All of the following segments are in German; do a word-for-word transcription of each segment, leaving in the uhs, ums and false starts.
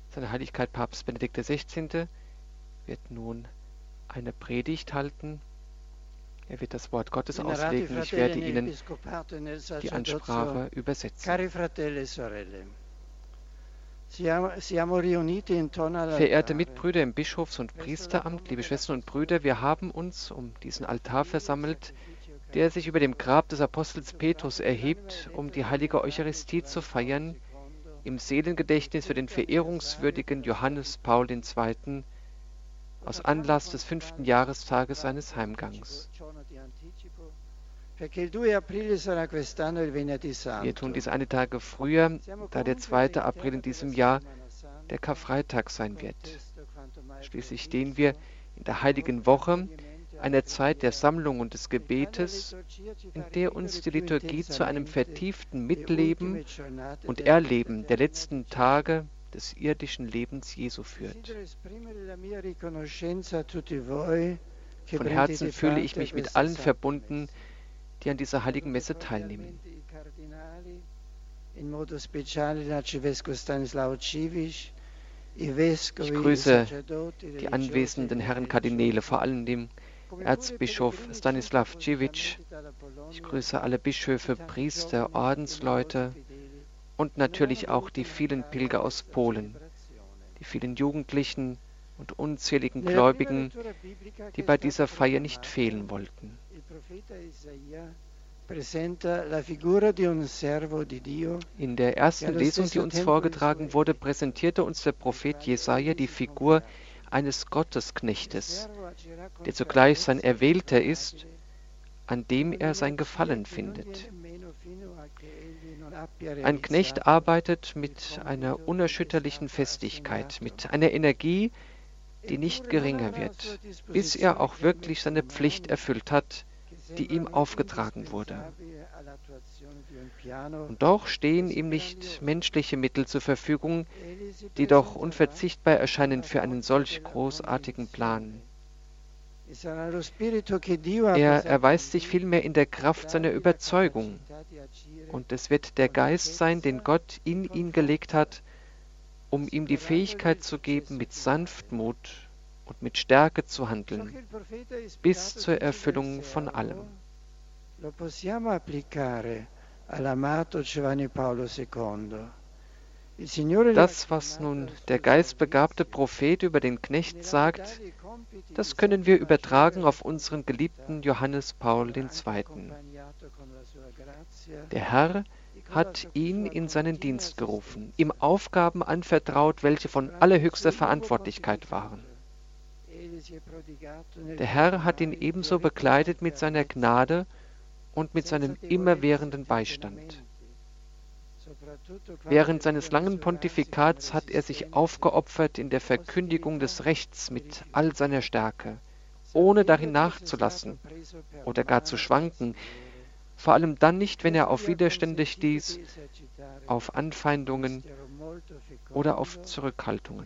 Seine Heiligkeit Papst Benedikt der Sechzehnte wird nun eine Predigt halten. Er wird das Wort Gottes Venerati auslegen. Ich fratelli werde Ihnen nell'Episcopato e nel die sacerdozio, Ansprache übersetzen. cari fratelli e sorelle, siamo, siamo riuniti intorno Verehrte all'altare. Mitbrüder im Bischofs- und Priesteramt, liebe Schwestern und Brüder, wir haben uns um diesen Altar versammelt, der sich über dem Grab des Apostels Petrus erhebt, um die heilige Eucharistie zu feiern, im Seelengedächtnis für den verehrungswürdigen Johannes Paul der Zweite. aus Anlass des fünften Jahrestages seines Heimgangs. Wir tun dies einige Tage früher, da der zweite April in diesem Jahr der Karfreitag sein wird. Schließlich stehen wir in der Heiligen Woche, einer Zeit der Sammlung und des Gebetes, in der uns die Liturgie zu einem vertieften Mitleben und Erleben der letzten Tage des irdischen Lebens Jesu führt. Von Herzen fühle ich mich mit allen verbunden, die an dieser heiligen Messe teilnehmen. Ich grüße die anwesenden Herren Kardinäle, vor allem den Erzbischof Stanislav Civic. Ich grüße alle Bischöfe, Priester, Ordensleute und natürlich auch die vielen Pilger aus Polen, die vielen Jugendlichen und unzähligen Gläubigen, die bei dieser Feier nicht fehlen wollten. In der ersten Lesung, die uns vorgetragen wurde, präsentierte uns der Prophet Jesaja die Figur eines Gottesknechtes, der zugleich sein Erwählter ist, an dem er sein Gefallen findet. Ein Knecht arbeitet mit einer unerschütterlichen Festigkeit, mit einer Energie, die nicht geringer wird, bis er auch wirklich seine Pflicht erfüllt hat, die ihm aufgetragen wurde. Und doch stehen ihm nicht menschliche Mittel zur Verfügung, die doch unverzichtbar erscheinen für einen solch großartigen Plan. Er erweist sich vielmehr in der Kraft seiner Überzeugung, und es wird der Geist sein, den Gott in ihn gelegt hat, um ihm die Fähigkeit zu geben, mit Sanftmut und mit Stärke zu handeln, bis zur Erfüllung von allem. Das, was nun der geistbegabte Prophet über den Knecht sagt, das können wir übertragen auf unseren geliebten Johannes Paul der Zweite. Der Herr hat ihn in seinen Dienst gerufen, ihm Aufgaben anvertraut, welche von allerhöchster Verantwortlichkeit waren. Der Herr hat ihn ebenso bekleidet mit seiner Gnade und mit seinem immerwährenden Beistand. Während seines langen Pontifikats hat er sich aufgeopfert in der Verkündigung des Rechts mit all seiner Stärke, ohne darin nachzulassen oder gar zu schwanken, vor allem dann nicht, wenn er auf Widerstände stieß, auf Anfeindungen oder auf Zurückhaltungen.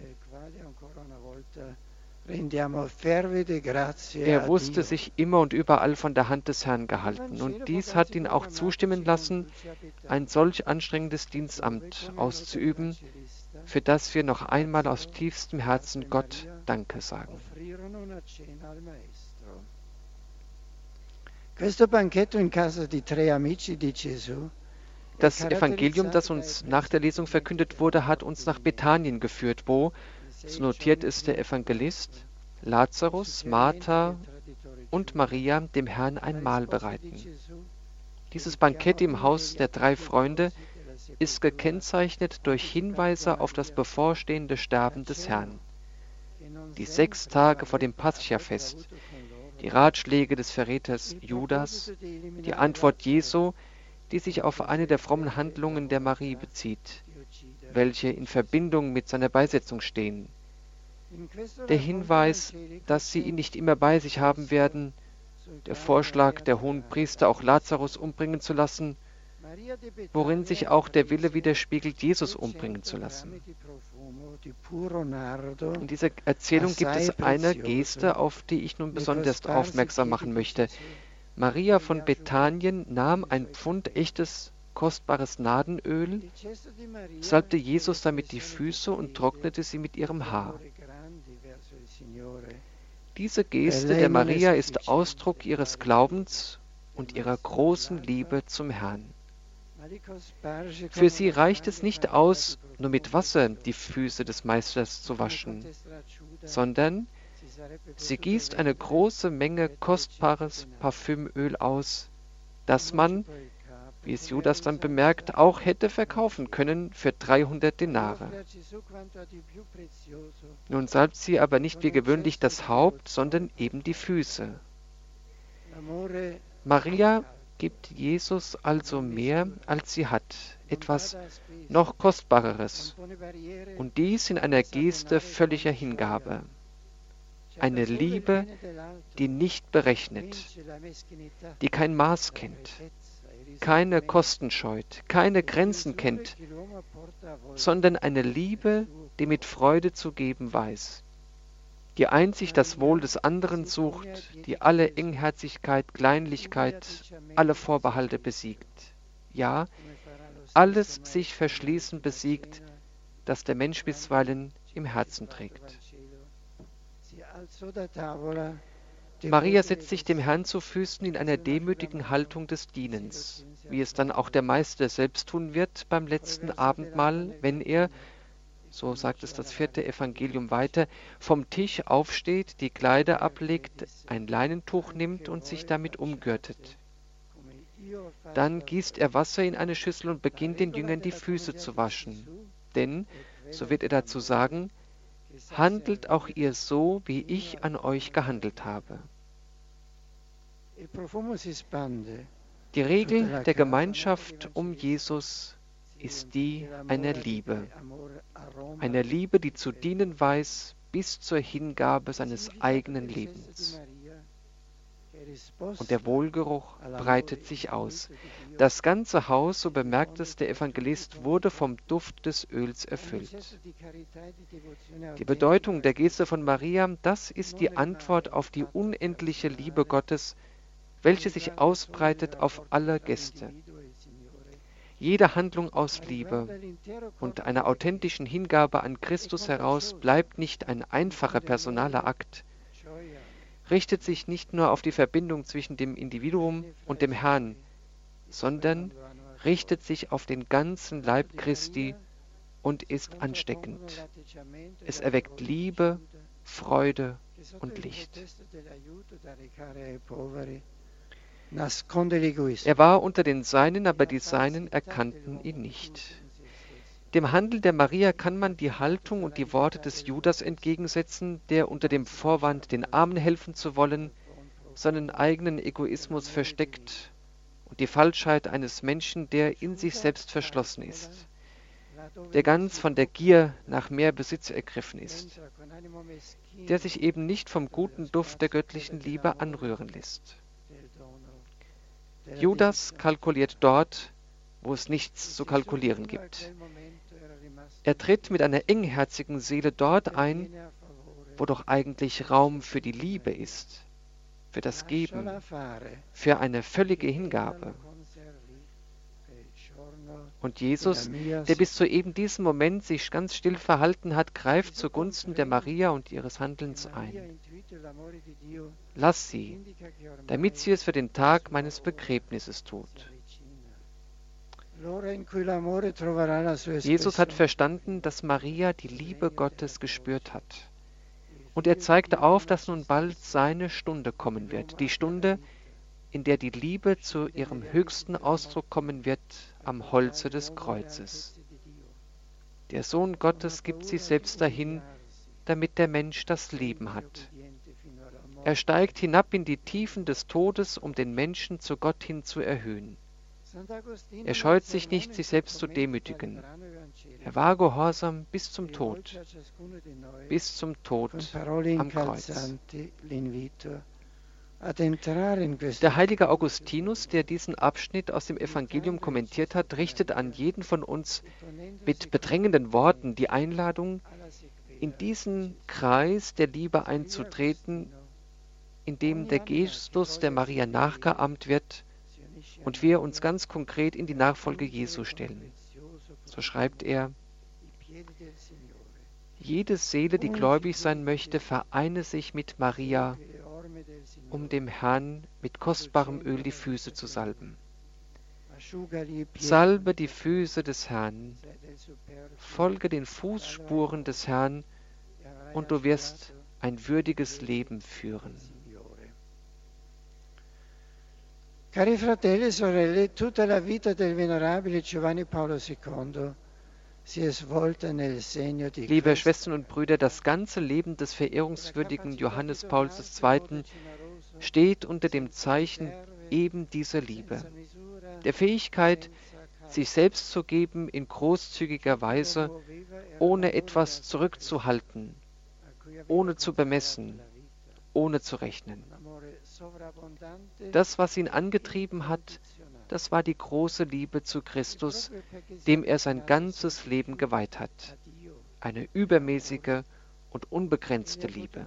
Er wusste sich immer und überall von der Hand des Herrn gehalten, und dies hat ihn auch zustimmen lassen, ein solch anstrengendes Dienstamt auszuüben, für das wir noch einmal aus tiefstem Herzen Gott Danke sagen. Das Evangelium, das uns nach der Lesung verkündet wurde, hat uns nach Bethanien geführt, wo, so notiert es der Evangelist, Lazarus, Martha und Maria dem Herrn ein Mahl bereiten. Dieses Bankett im Haus der drei Freunde ist gekennzeichnet durch Hinweise auf das bevorstehende Sterben des Herrn. Die sechs Tage vor dem Paschafest, die Ratschläge des Verräters Judas, die Antwort Jesu, die sich auf eine der frommen Handlungen der Marie bezieht, welche in Verbindung mit seiner Beisetzung stehen. Der Hinweis, dass sie ihn nicht immer bei sich haben werden, der Vorschlag der Hohenpriester, auch Lazarus umbringen zu lassen, worin sich auch der Wille widerspiegelt, Jesus umbringen zu lassen. In dieser Erzählung gibt es eine Geste, auf die ich nun besonders aufmerksam machen möchte. Maria von Bethanien nahm ein Pfund echtes kostbares Nadenöl, salbte Jesus damit die Füße und trocknete sie mit ihrem Haar. Diese Geste der Maria ist Ausdruck ihres Glaubens und ihrer großen Liebe zum Herrn. Für sie reicht es nicht aus, nur mit Wasser die Füße des Meisters zu waschen, sondern sie gießt eine große Menge kostbares Parfümöl aus, das man, wie es Judas dann bemerkt, auch hätte verkaufen können für dreihundert Denare. Nun salbt sie aber nicht wie gewöhnlich das Haupt, sondern eben die Füße. Maria gibt Jesus also mehr, als sie hat, etwas noch Kostbareres, und dies in einer Geste völliger Hingabe. Eine Liebe, die nicht berechnet, die kein Maß kennt, keine Kosten scheut, keine Grenzen kennt, sondern eine Liebe, die mit Freude zu geben weiß, die einzig das Wohl des anderen sucht, die alle Engherzigkeit, Kleinlichkeit, alle Vorbehalte besiegt. Ja, alles sich Verschließen besiegt, das der Mensch bisweilen im Herzen trägt. Maria setzt sich dem Herrn zu Füßen in einer demütigen Haltung des Dienens, wie es dann auch der Meister selbst tun wird beim letzten Abendmahl, wenn er, so sagt es das vierte Evangelium weiter, vom Tisch aufsteht, die Kleider ablegt, ein Leinentuch nimmt und sich damit umgürtet. Dann gießt er Wasser in eine Schüssel und beginnt den Jüngern die Füße zu waschen. Denn, so wird er dazu sagen, handelt auch ihr so, wie ich an euch gehandelt habe. Die Regel der Gemeinschaft um Jesus ist die einer Liebe. Einer Liebe, die zu dienen weiß bis zur Hingabe seines eigenen Lebens. Und der Wohlgeruch breitet sich aus. Das ganze Haus, so bemerkt es der Evangelist, wurde vom Duft des Öls erfüllt. Die Bedeutung der Geste von Maria, das ist die Antwort auf die unendliche Liebe Gottes, welche sich ausbreitet auf alle Gäste. Jede Handlung aus Liebe und einer authentischen Hingabe an Christus heraus bleibt nicht ein einfacher personaler Akt, richtet sich nicht nur auf die Verbindung zwischen dem Individuum und dem Herrn, sondern richtet sich auf den ganzen Leib Christi und ist ansteckend. Es erweckt Liebe, Freude und Licht. Er war unter den Seinen, aber die Seinen erkannten ihn nicht. Dem Handeln der Maria kann man die Haltung und die Worte des Judas entgegensetzen, der unter dem Vorwand, den Armen helfen zu wollen, seinen eigenen Egoismus versteckt und die Falschheit eines Menschen, der in sich selbst verschlossen ist, der ganz von der Gier nach mehr Besitz ergriffen ist, der sich eben nicht vom guten Duft der göttlichen Liebe anrühren lässt. Judas kalkuliert dort, wo es nichts zu kalkulieren gibt. Er tritt mit einer engherzigen Seele dort ein, wo doch eigentlich Raum für die Liebe ist, für das Geben, für eine völlige Hingabe. Und Jesus, der bis zu eben diesem Moment sich ganz still verhalten hat, greift zugunsten der Maria und ihres Handelns ein. Lass sie, damit sie es für den Tag meines Begräbnisses tut. Jesus hat verstanden, dass Maria die Liebe Gottes gespürt hat. Und er zeigte auf, dass nun bald seine Stunde kommen wird. Die Stunde, in der die Liebe zu ihrem höchsten Ausdruck kommen wird am Holze des Kreuzes. Der Sohn Gottes gibt sich selbst dahin, damit der Mensch das Leben hat. Er steigt hinab in die Tiefen des Todes, um den Menschen zu Gott hin zu erhöhen. Er scheut sich nicht, sich selbst zu demütigen. Er war gehorsam bis zum Tod, bis zum Tod am Kreuz. Der heilige Augustinus, der diesen Abschnitt aus dem Evangelium kommentiert hat, richtet an jeden von uns mit bedrängenden Worten die Einladung, in diesen Kreis der Liebe einzutreten, in dem der Gestus der Maria nachgeahmt wird und wir uns ganz konkret in die Nachfolge Jesu stellen. So schreibt er: Jede Seele, die gläubig sein möchte, vereine sich mit Maria, um dem Herrn mit kostbarem Öl die Füße zu salben. Salbe die Füße des Herrn, folge den Fußspuren des Herrn, und du wirst ein würdiges Leben führen. Cari fratelli e sorelle, tutta la vita del venerabile Giovanni Paolo secondo si è svolta nel segno di Liebe Cristo. Schwestern und Brüder, das ganze Leben des verehrungswürdigen Johannes Pauls des Zweiten steht unter dem Zeichen eben dieser Liebe, der Fähigkeit, sich selbst zu geben in großzügiger Weise, ohne etwas zurückzuhalten, ohne zu bemessen, ohne zu rechnen. Das, was ihn angetrieben hat, das war die große Liebe zu Christus, dem er sein ganzes Leben geweiht hat. Eine übermäßige und unbegrenzte Liebe.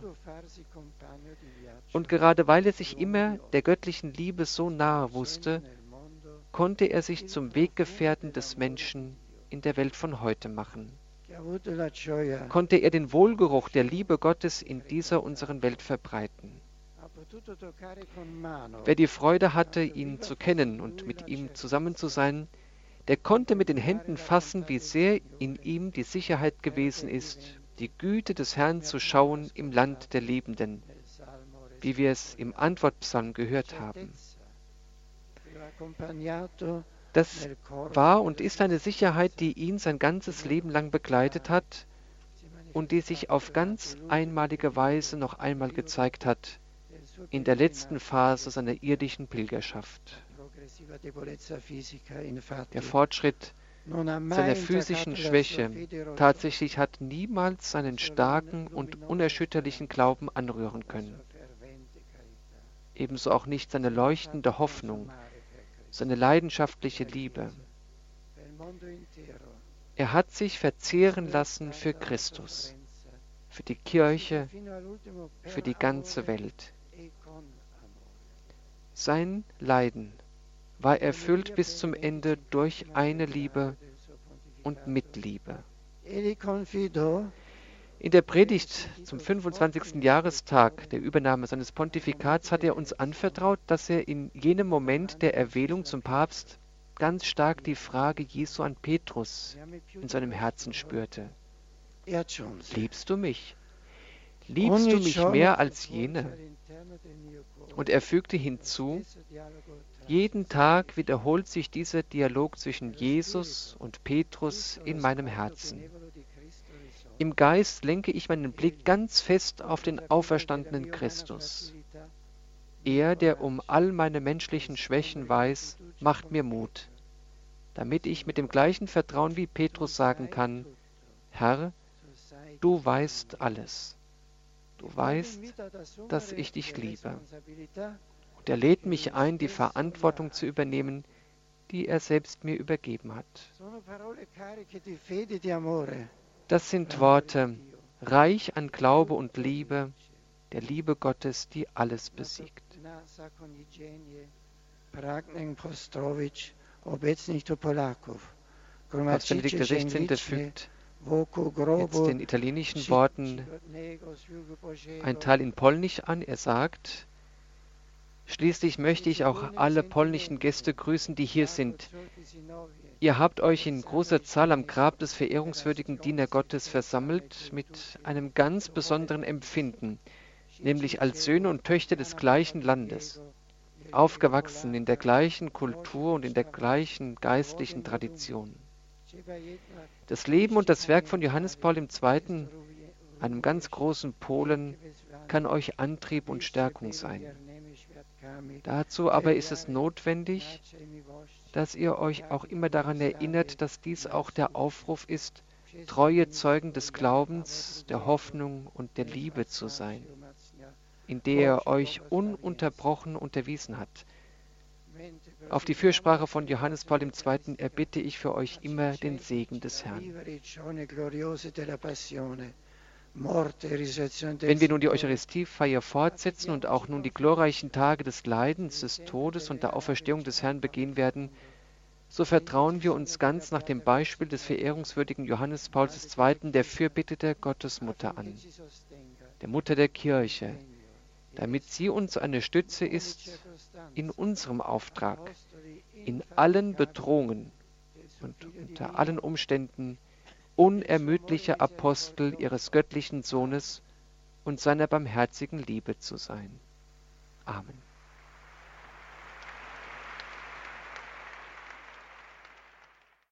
Und gerade weil er sich immer der göttlichen Liebe so nahe wusste, konnte er sich zum Weggefährten des Menschen in der Welt von heute machen. Konnte er den Wohlgeruch der Liebe Gottes in dieser unseren Welt verbreiten. Wer die Freude hatte, ihn zu kennen und mit ihm zusammen zu sein, der konnte mit den Händen fassen, wie sehr in ihm die Sicherheit gewesen ist, die Güte des Herrn zu schauen im Land der Lebenden, wie wir es im Antwortpsalm gehört haben. Das war und ist eine Sicherheit, die ihn sein ganzes Leben lang begleitet hat und die sich auf ganz einmalige Weise noch einmal gezeigt hat in der letzten Phase seiner irdischen Pilgerschaft. Der Fortschritt seiner physischen Schwäche tatsächlich hat niemals seinen starken und unerschütterlichen Glauben anrühren können. Ebenso auch nicht seine leuchtende Hoffnung, seine leidenschaftliche Liebe. Er hat sich verzehren lassen für Christus, für die Kirche, für die ganze Welt. Sein Leiden war erfüllt bis zum Ende durch eine Liebe und Mitliebe. In der Predigt zum fünfundzwanzigsten Jahrestag der Übernahme seines Pontifikats hat er uns anvertraut, dass er in jenem Moment der Erwählung zum Papst ganz stark die Frage Jesu an Petrus in seinem Herzen spürte. Liebst du mich? Liebst du mich mehr als jene? Und er fügte hinzu, jeden Tag wiederholt sich dieser Dialog zwischen Jesus und Petrus in meinem Herzen. Im Geist lenke ich meinen Blick ganz fest auf den auferstandenen Christus. Er, der um all meine menschlichen Schwächen weiß, macht mir Mut, damit ich mit dem gleichen Vertrauen wie Petrus sagen kann, Herr, du weißt alles. Du weißt, dass ich dich liebe. Und er lädt mich ein, die Verantwortung zu übernehmen, die er selbst mir übergeben hat. Das sind Worte, reich an Glaube und Liebe, der Liebe Gottes, die alles besiegt. Papst Benedikt der Sechzehnte fügt jetzt den italienischen Worten ein Teil in Polnisch an. Er sagt, schließlich möchte ich auch alle polnischen Gäste grüßen, die hier sind. Ihr habt euch in großer Zahl am Grab des verehrungswürdigen Diener Gottes versammelt mit einem ganz besonderen Empfinden, nämlich als Söhne und Töchter des gleichen Landes, aufgewachsen in der gleichen Kultur und in der gleichen geistlichen Tradition. Das Leben und das Werk von Johannes Paul der Zweite., einem ganz großen Polen, kann euch Antrieb und Stärkung sein. Dazu aber ist es notwendig, dass ihr euch auch immer daran erinnert, dass dies auch der Aufruf ist, treue Zeugen des Glaubens, der Hoffnung und der Liebe zu sein, in der er euch ununterbrochen unterwiesen hat. Auf die Fürsprache von Johannes Paul der Zweite. erbitte ich für euch immer den Segen des Herrn. Wenn wir nun die Eucharistiefeier fortsetzen und auch nun die glorreichen Tage des Leidens, des Todes und der Auferstehung des Herrn begehen werden, so vertrauen wir uns ganz nach dem Beispiel des verehrungswürdigen Johannes Paul der Zweite., der Fürbitte der Gottesmutter an, der Mutter der Kirche, damit sie uns eine Stütze ist in unserem Auftrag, in allen Bedrohungen und unter allen Umständen unermüdlicher Apostel ihres göttlichen Sohnes und seiner barmherzigen Liebe zu sein. Amen.